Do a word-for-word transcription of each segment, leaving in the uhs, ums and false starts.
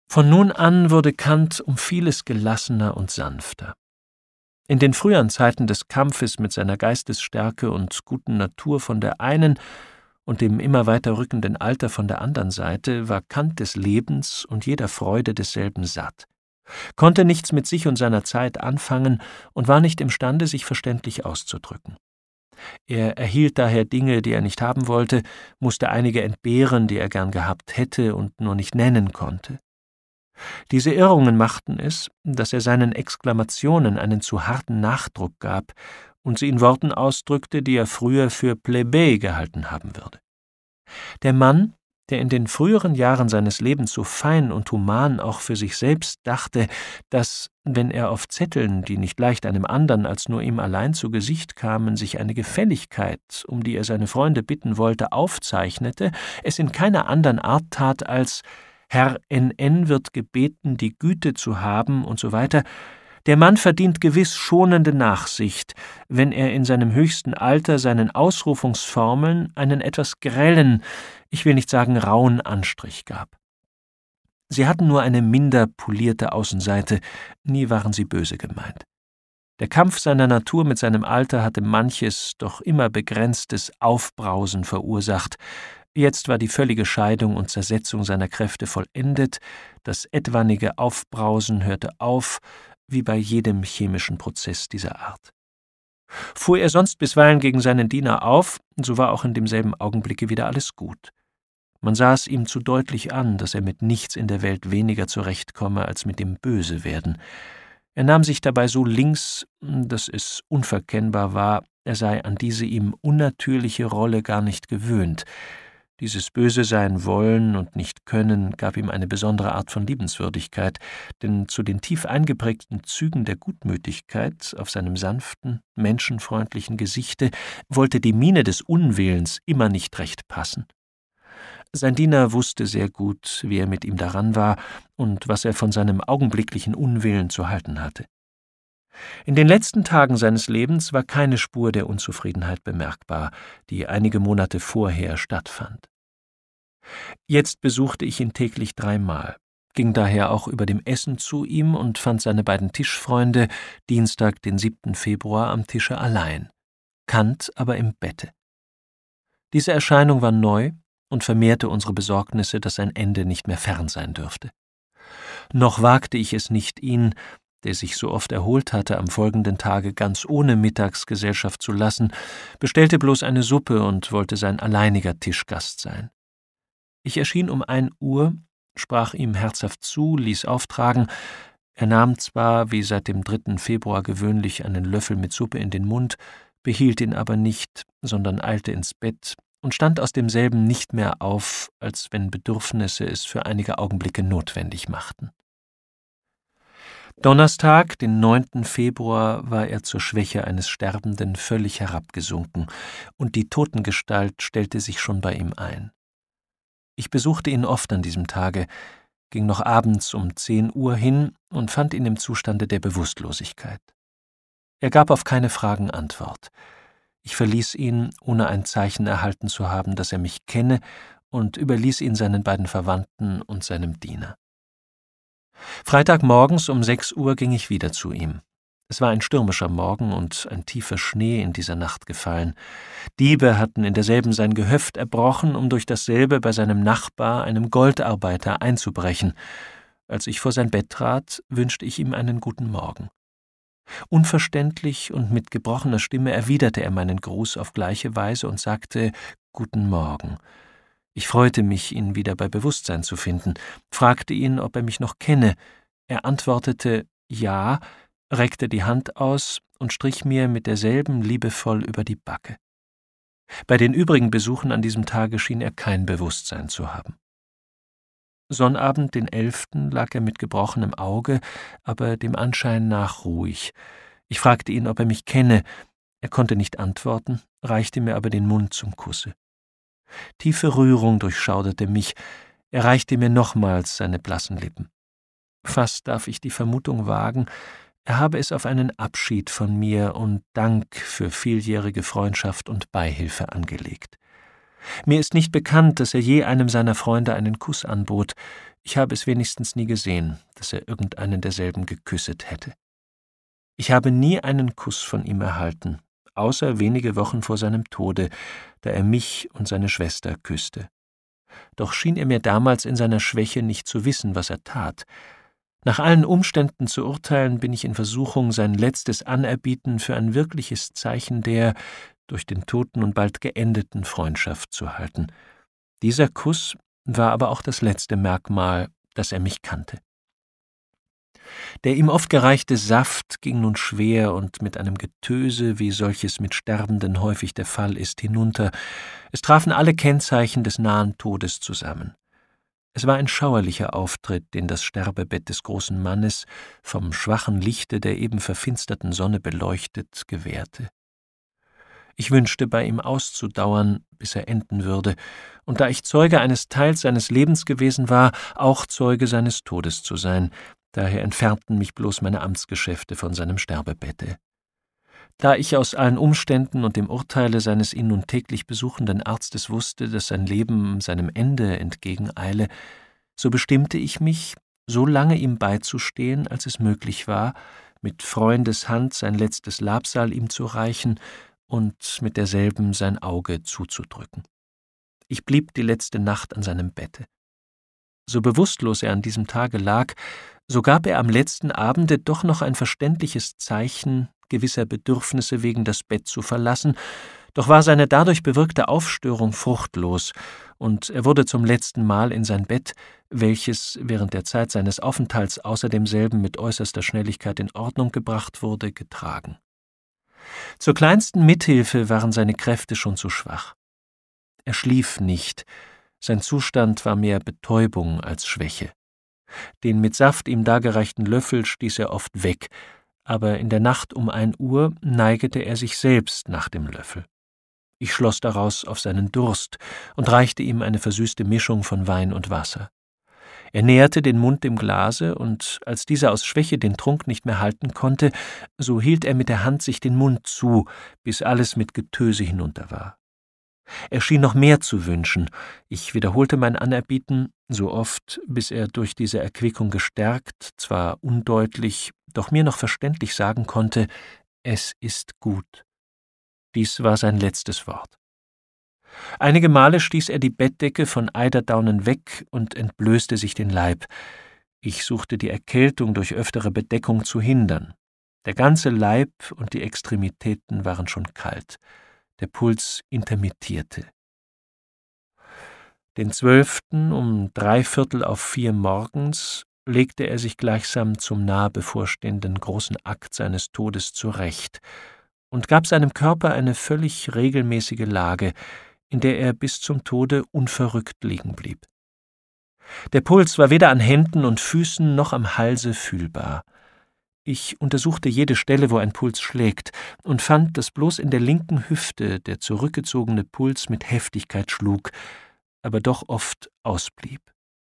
Von nun an wurde Kant um vieles gelassener und sanfter. In den früheren Zeiten des Kampfes mit seiner Geistesstärke und guten Natur von der einen und dem immer weiter rückenden Alter von der anderen Seite war Kant des Lebens und jeder Freude desselben satt, konnte nichts mit sich und seiner Zeit anfangen und war nicht imstande, sich verständlich auszudrücken. Er erhielt daher Dinge, die er nicht haben wollte, musste einige entbehren, die er gern gehabt hätte und nur nicht nennen konnte. Diese Irrungen machten es, dass er seinen Exklamationen einen zu harten Nachdruck gab und sie in Worten ausdrückte, die er früher für Plebejer gehalten haben würde. Der Mann, der in den früheren Jahren seines Lebens so fein und human auch für sich selbst dachte, dass, wenn er auf Zetteln, die nicht leicht einem andern als nur ihm allein zu Gesicht kamen, sich eine Gefälligkeit, um die er seine Freunde bitten wollte, aufzeichnete, es in keiner andern Art tat als »Herr N N wird gebeten, die Güte zu haben« und so weiter, der Mann verdient gewiss schonende Nachsicht, wenn er in seinem höchsten Alter seinen Ausrufungsformeln einen etwas grellen, ich will nicht sagen rauen Anstrich gab. Sie hatten nur eine minder polierte Außenseite, nie waren sie böse gemeint. Der Kampf seiner Natur mit seinem Alter hatte manches, doch immer begrenztes Aufbrausen verursacht. Jetzt war die völlige Scheidung und Zersetzung seiner Kräfte vollendet, das etwanige Aufbrausen hörte auf, wie bei jedem chemischen Prozess dieser Art. Fuhr er sonst bisweilen gegen seinen Diener auf, so war auch in demselben Augenblicke wieder alles gut. Man sah es ihm zu deutlich an, dass er mit nichts in der Welt weniger zurechtkomme als mit dem Bösewerden. Er nahm sich dabei so links, dass es unverkennbar war, er sei an diese ihm unnatürliche Rolle gar nicht gewöhnt. Dieses böse sein wollen und nicht können gab ihm eine besondere Art von Liebenswürdigkeit, denn zu den tief eingeprägten Zügen der Gutmütigkeit auf seinem sanften, menschenfreundlichen Gesichte wollte die Miene des Unwillens immer nicht recht passen. Sein Diener wusste sehr gut, wie er mit ihm daran war und was er von seinem augenblicklichen Unwillen zu halten hatte. In den letzten Tagen seines Lebens war keine Spur der Unzufriedenheit bemerkbar, die einige Monate vorher stattfand. Jetzt besuchte ich ihn täglich dreimal, ging daher auch über dem Essen zu ihm und fand seine beiden Tischfreunde Dienstag, den siebten Februar, am Tische allein, Kant aber im Bette. Diese Erscheinung war neu und vermehrte unsere Besorgnisse, dass sein Ende nicht mehr fern sein dürfte. Noch wagte ich es nicht, ihn, der sich so oft erholt hatte, am folgenden Tage ganz ohne Mittagsgesellschaft zu lassen, bestellte bloß eine Suppe und wollte sein alleiniger Tischgast sein. Ich erschien um ein Uhr, sprach ihm herzhaft zu, ließ auftragen. Er nahm zwar, wie seit dem dritten Februar gewöhnlich, einen Löffel mit Suppe in den Mund, behielt ihn aber nicht, sondern eilte ins Bett und stand aus demselben nicht mehr auf, als wenn Bedürfnisse es für einige Augenblicke notwendig machten. Donnerstag, den neunten Februar, war er zur Schwäche eines Sterbenden völlig herabgesunken, und die Totengestalt stellte sich schon bei ihm ein. Ich besuchte ihn oft an diesem Tage, ging noch abends um zehn Uhr hin und fand ihn im Zustande der Bewusstlosigkeit. Er gab auf keine Fragen Antwort. Ich verließ ihn, ohne ein Zeichen erhalten zu haben, dass er mich kenne, und überließ ihn seinen beiden Verwandten und seinem Diener. Freitagmorgens um sechs Uhr ging ich wieder zu ihm. Es war ein stürmischer Morgen und ein tiefer Schnee in dieser Nacht gefallen. Diebe hatten in derselben sein Gehöft erbrochen, um durch dasselbe bei seinem Nachbar, einem Goldarbeiter, einzubrechen. Als ich vor sein Bett trat, wünschte ich ihm einen guten Morgen. Unverständlich und mit gebrochener Stimme erwiderte er meinen Gruß auf gleiche Weise und sagte »Guten Morgen«. Ich freute mich, ihn wieder bei Bewusstsein zu finden, fragte ihn, ob er mich noch kenne. Er antwortete »Ja«, reckte die Hand aus und strich mir mit derselben liebevoll über die Backe. Bei den übrigen Besuchen an diesem Tage schien er kein Bewusstsein zu haben. Sonnabend, den elften, lag er mit gebrochenem Auge, aber dem Anschein nach ruhig. Ich fragte ihn, ob er mich kenne. Er konnte nicht antworten, reichte mir aber den Mund zum Kusse. Tiefe Rührung durchschauderte mich, er reichte mir nochmals seine blassen Lippen. Fast darf ich die Vermutung wagen, er habe es auf einen Abschied von mir und Dank für vieljährige Freundschaft und Beihilfe angelegt. Mir ist nicht bekannt, dass er je einem seiner Freunde einen Kuss anbot. Ich habe es wenigstens nie gesehen, dass er irgendeinen derselben geküsset hätte. Ich habe nie einen Kuss von ihm erhalten, außer wenige Wochen vor seinem Tode, da er mich und seine Schwester küsste. Doch schien er mir damals in seiner Schwäche nicht zu wissen, was er tat. Nach allen Umständen zu urteilen, bin ich in Versuchung, sein letztes Anerbieten für ein wirkliches Zeichen der, durch den Toten und bald geendeten Freundschaft zu halten. Dieser Kuss war aber auch das letzte Merkmal, dass er mich kannte. Der ihm oft gereichte Saft ging nun schwer und mit einem Getöse, wie solches mit Sterbenden häufig der Fall ist, hinunter. Es trafen alle Kennzeichen des nahen Todes zusammen. Es war ein schauerlicher Auftritt, den das Sterbebett des großen Mannes, vom schwachen Lichte der eben verfinsterten Sonne beleuchtet, gewährte. Ich wünschte, bei ihm auszudauern, bis er enden würde, und da ich Zeuge eines Teils seines Lebens gewesen war, auch Zeuge seines Todes zu sein. Daher entfernten mich bloß meine Amtsgeschäfte von seinem Sterbebette. Da ich aus allen Umständen und dem Urteile seines ihn nun täglich besuchenden Arztes wusste, dass sein Leben seinem Ende entgegeneile, so bestimmte ich mich, so lange ihm beizustehen, als es möglich war, mit Freundeshand sein letztes Labsal ihm zu reichen und mit derselben sein Auge zuzudrücken. Ich blieb die letzte Nacht an seinem Bette. So bewusstlos er an diesem Tage lag, so gab er am letzten Abende doch noch ein verständliches Zeichen, gewisser Bedürfnisse wegen das Bett zu verlassen, doch war seine dadurch bewirkte Aufstörung fruchtlos, und er wurde zum letzten Mal in sein Bett, welches während der Zeit seines Aufenthalts außer demselben mit äußerster Schnelligkeit in Ordnung gebracht wurde, getragen. Zur kleinsten Mithilfe waren seine Kräfte schon zu schwach. Er schlief nicht, sein Zustand war mehr Betäubung als Schwäche. Den mit Saft ihm dargereichten Löffel stieß er oft weg, aber in der Nacht um ein Uhr neigete er sich selbst nach dem Löffel. Ich schloss daraus auf seinen Durst und reichte ihm eine versüßte Mischung von Wein und Wasser. Er näherte den Mund dem Glase, und als dieser aus Schwäche den Trunk nicht mehr halten konnte, so hielt er mit der Hand sich den Mund zu, bis alles mit Getöse hinunter war. Er schien noch mehr zu wünschen. Ich wiederholte mein Anerbieten so oft, bis er durch diese Erquickung gestärkt, zwar undeutlich, doch mir noch verständlich sagen konnte: »Es ist gut.« Dies war sein letztes Wort. Einige Male stieß er die Bettdecke von Eiderdaunen weg und entblößte sich den Leib. Ich suchte die Erkältung durch öftere Bedeckung zu hindern. Der ganze Leib und die Extremitäten waren schon kalt. Der Puls intermittierte. Den zwölften um drei Viertel auf vier morgens legte er sich gleichsam zum nahe bevorstehenden großen Akt seines Todes zurecht und gab seinem Körper eine völlig regelmäßige Lage, in der er bis zum Tode unverrückt liegen blieb. Der Puls war weder an Händen und Füßen noch am Halse fühlbar. Ich untersuchte jede Stelle, wo ein Puls schlägt, und fand, dass bloß in der linken Hüfte der zurückgezogene Puls mit Heftigkeit schlug, aber doch oft ausblieb.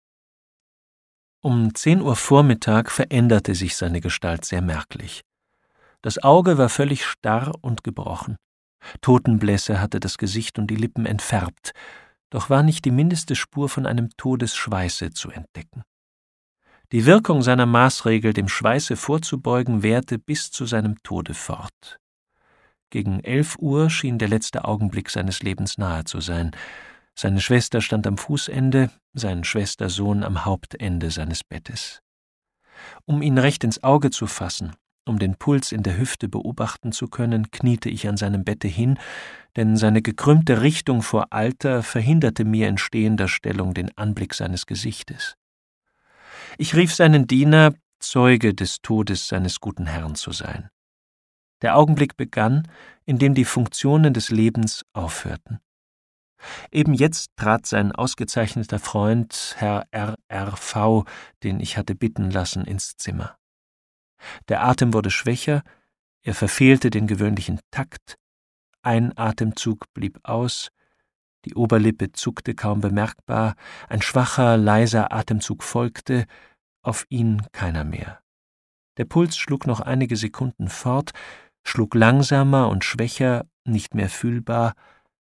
Um zehn Uhr Vormittag veränderte sich seine Gestalt sehr merklich. Das Auge war völlig starr und gebrochen. Totenblässe hatte das Gesicht und die Lippen entfärbt, doch war nicht die mindeste Spur von einem Todesschweiße zu entdecken. Die Wirkung seiner Maßregel, dem Schweiße vorzubeugen, währte bis zu seinem Tode fort. Gegen elf Uhr schien der letzte Augenblick seines Lebens nahe zu sein. Seine Schwester stand am Fußende, sein Schwestersohn am Hauptende seines Bettes. Um ihn recht ins Auge zu fassen, um den Puls in der Hüfte beobachten zu können, kniete ich an seinem Bette hin, denn seine gekrümmte Richtung vor Alter verhinderte mir in stehender Stellung den Anblick seines Gesichtes. Ich rief seinen Diener, Zeuge des Todes seines guten Herrn zu sein. Der Augenblick begann, in dem die Funktionen des Lebens aufhörten. Eben jetzt trat sein ausgezeichneter Freund, Herr R R V, den ich hatte bitten lassen, ins Zimmer. Der Atem wurde schwächer, er verfehlte den gewöhnlichen Takt, ein Atemzug blieb aus, die Oberlippe zuckte kaum bemerkbar, ein schwacher, leiser Atemzug folgte, auf ihn keiner mehr. Der Puls schlug noch einige Sekunden fort, schlug langsamer und schwächer, nicht mehr fühlbar,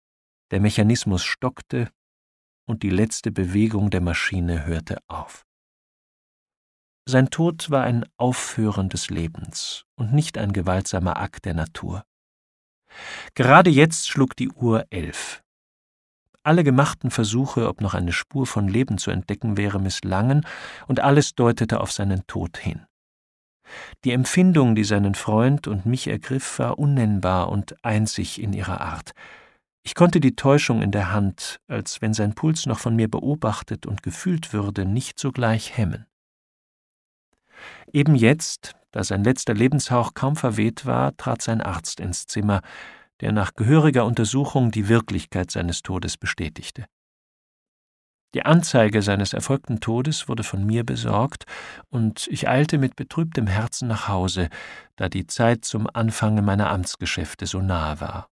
der Mechanismus stockte und die letzte Bewegung der Maschine hörte auf. Sein Tod war ein Aufhören des Lebens und nicht ein gewaltsamer Akt der Natur. Gerade jetzt schlug die Uhr elf. Alle gemachten Versuche, ob noch eine Spur von Leben zu entdecken wäre, misslangen, und alles deutete auf seinen Tod hin. Die Empfindung, die seinen Freund und mich ergriff, war unnennbar und einzig in ihrer Art. Ich konnte die Täuschung in der Hand, als wenn sein Puls noch von mir beobachtet und gefühlt würde, nicht sogleich hemmen. Eben jetzt, da sein letzter Lebenshauch kaum verweht war, trat sein Arzt ins Zimmer, der nach gehöriger Untersuchung die Wirklichkeit seines Todes bestätigte. Die Anzeige seines erfolgten Todes wurde von mir besorgt, und ich eilte mit betrübtem Herzen nach Hause, da die Zeit zum Anfange meiner Amtsgeschäfte so nahe war.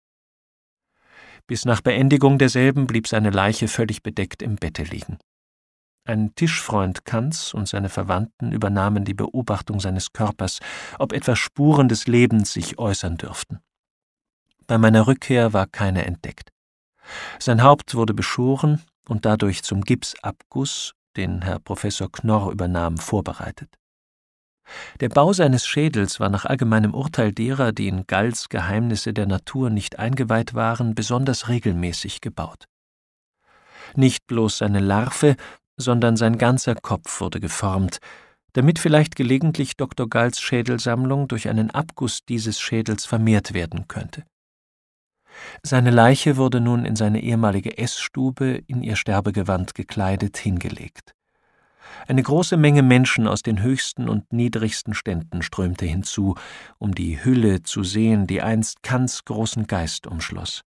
Bis nach Beendigung derselben blieb seine Leiche völlig bedeckt im Bette liegen. Ein Tischfreund Kants und seine Verwandten übernahmen die Beobachtung seines Körpers, ob etwa Spuren des Lebens sich äußern dürften. Bei meiner Rückkehr war keine entdeckt. Sein Haupt wurde beschoren und dadurch zum Gipsabguss, den Herr Professor Knorr übernahm, vorbereitet. Der Bau seines Schädels war nach allgemeinem Urteil derer, die in Galls Geheimnisse der Natur nicht eingeweiht waren, besonders regelmäßig gebaut. Nicht bloß seine Larve, sondern sein ganzer Kopf wurde geformt, damit vielleicht gelegentlich Doktor Galls Schädelsammlung durch einen Abguss dieses Schädels vermehrt werden könnte. Seine Leiche wurde nun in seine ehemalige Essstube, in ihr Sterbegewand gekleidet, hingelegt. Eine große Menge Menschen aus den höchsten und niedrigsten Ständen strömte hinzu, um die Hülle zu sehen, die einst Kants großen Geist umschloss.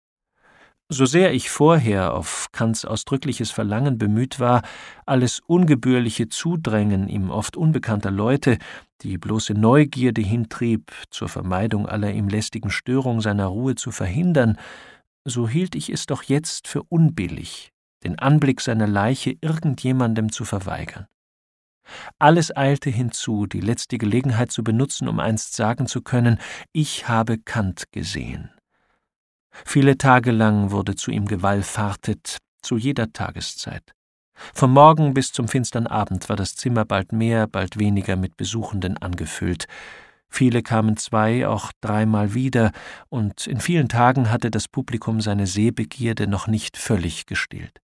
So sehr ich vorher auf Kants ausdrückliches Verlangen bemüht war, alles ungebührliche Zudrängen ihm oft unbekannter Leute, die bloße Neugierde hintrieb, zur Vermeidung aller ihm lästigen Störung seiner Ruhe zu verhindern, so hielt ich es doch jetzt für unbillig, den Anblick seiner Leiche irgendjemandem zu verweigern. Alles eilte hinzu, die letzte Gelegenheit zu benutzen, um einst sagen zu können, ich habe Kant gesehen. Viele Tage lang wurde zu ihm gewallfahrtet, zu jeder Tageszeit. Vom Morgen bis zum finstern Abend war das Zimmer bald mehr, bald weniger mit Besuchenden angefüllt. Viele kamen zwei, auch dreimal wieder, und in vielen Tagen hatte das Publikum seine Sehbegierde noch nicht völlig gestillt.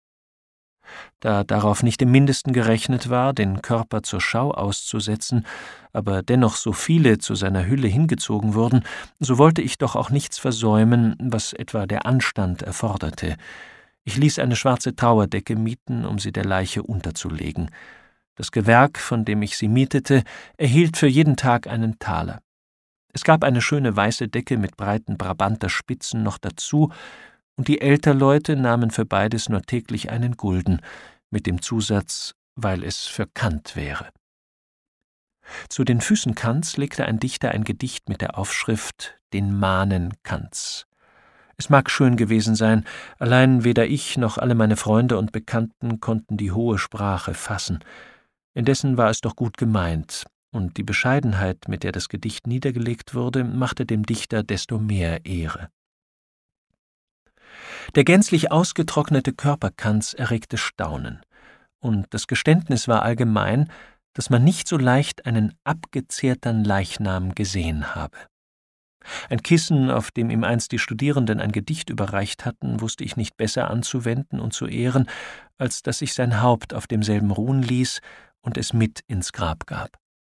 Da darauf nicht im Mindesten gerechnet war, den Körper zur Schau auszusetzen, aber dennoch so viele zu seiner Hülle hingezogen wurden, so wollte ich doch auch nichts versäumen, was etwa der Anstand erforderte. Ich ließ eine schwarze Trauerdecke mieten, um sie der Leiche unterzulegen. Das Gewerk, von dem ich sie mietete, erhielt für jeden Tag einen Taler. Es gab eine schöne weiße Decke mit breiten Brabanterspitzen noch dazu, und die Älterleute nahmen für beides nur täglich einen Gulden, mit dem Zusatz, weil es für Kant wäre. Zu den Füßen Kants legte ein Dichter ein Gedicht mit der Aufschrift »Den Mahnen Kants«. Es mag schön gewesen sein, allein weder ich noch alle meine Freunde und Bekannten konnten die hohe Sprache fassen. Indessen war es doch gut gemeint, und die Bescheidenheit, mit der das Gedicht niedergelegt wurde, machte dem Dichter desto mehr Ehre. Der gänzlich ausgetrocknete Körper Kants erregte Staunen, und das Geständnis war allgemein, dass man nicht so leicht einen abgezehrten Leichnam gesehen habe. Ein Kissen, auf dem ihm einst die Studierenden ein Gedicht überreicht hatten, wusste ich nicht besser anzuwenden und zu ehren, als dass ich sein Haupt auf demselben ruhen ließ und es mit ins Grab gab.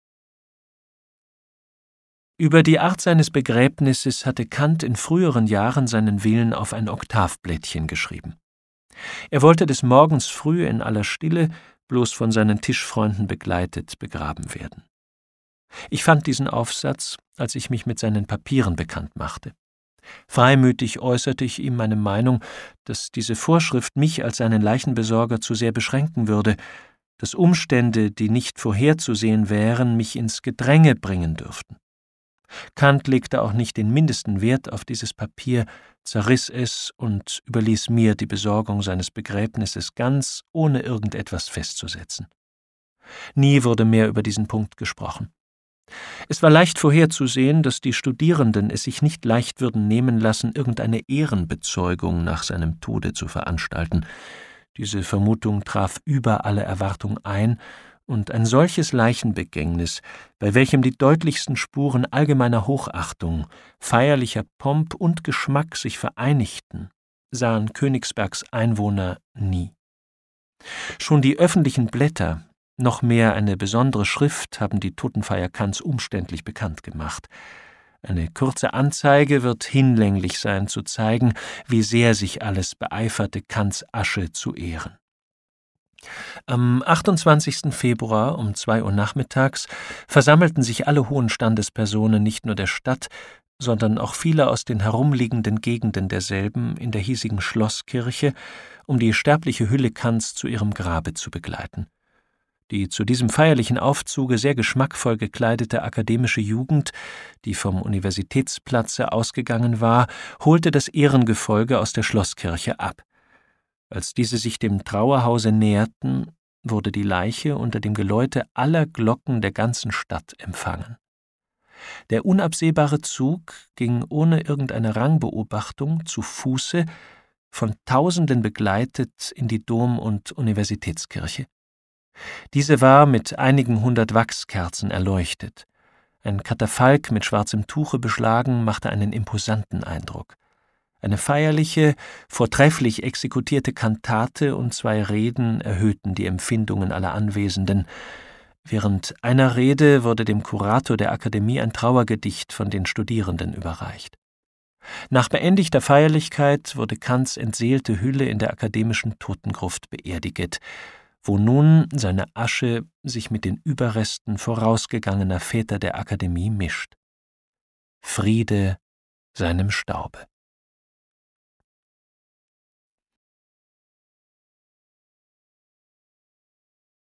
Über die Art seines Begräbnisses hatte Kant in früheren Jahren seinen Willen auf ein Oktavblättchen geschrieben. Er wollte des Morgens früh in aller Stille, bloß von seinen Tischfreunden begleitet, begraben werden. Ich fand diesen Aufsatz, als ich mich mit seinen Papieren bekannt machte. Freimütig äußerte ich ihm meine Meinung, dass diese Vorschrift mich als seinen Leichenbesorger zu sehr beschränken würde, dass Umstände, die nicht vorherzusehen wären, mich ins Gedränge bringen dürften. Kant legte auch nicht den mindesten Wert auf dieses Papier, zerriss es und überließ mir die Besorgung seines Begräbnisses ganz, ohne irgendetwas festzusetzen. Nie wurde mehr über diesen Punkt gesprochen. Es war leicht vorherzusehen, dass die Studierenden es sich nicht leicht würden nehmen lassen, irgendeine Ehrenbezeugung nach seinem Tode zu veranstalten. Diese Vermutung traf über alle Erwartung ein, und ein solches Leichenbegängnis, bei welchem die deutlichsten Spuren allgemeiner Hochachtung, feierlicher Pomp und Geschmack sich vereinigten, sahen Königsbergs Einwohner nie. Schon die öffentlichen Blätter, noch mehr eine besondere Schrift, haben die Totenfeier Kants umständlich bekannt gemacht. Eine kurze Anzeige wird hinlänglich sein, zu zeigen, wie sehr sich alles beeiferte, Kants Asche zu ehren. Am achtundzwanzigsten Februar um zwei Uhr nachmittags versammelten sich alle hohen Standespersonen nicht nur der Stadt, sondern auch viele aus den herumliegenden Gegenden derselben in der hiesigen Schlosskirche, um die sterbliche Hülle Kants zu ihrem Grabe zu begleiten. Die zu diesem feierlichen Aufzuge sehr geschmackvoll gekleidete akademische Jugend, die vom Universitätsplatze ausgegangen war, holte das Ehrengefolge aus der Schlosskirche ab. Als diese sich dem Trauerhause näherten, wurde die Leiche unter dem Geläute aller Glocken der ganzen Stadt empfangen. Der unabsehbare Zug ging ohne irgendeine Rangbeobachtung zu Fuße, von Tausenden begleitet, in die Dom- und Universitätskirche. Diese war mit einigen hundert Wachskerzen erleuchtet. Ein Katafalk mit schwarzem Tuche beschlagen machte einen imposanten Eindruck. Eine feierliche, vortrefflich exekutierte Kantate und zwei Reden erhöhten die Empfindungen aller Anwesenden. Während einer Rede wurde dem Kurator der Akademie ein Trauergedicht von den Studierenden überreicht. Nach beendigter Feierlichkeit wurde Kants entseelte Hülle in der akademischen Totengruft beerdiget, wo nun seine Asche sich mit den Überresten vorausgegangener Väter der Akademie mischt. Friede seinem Staube.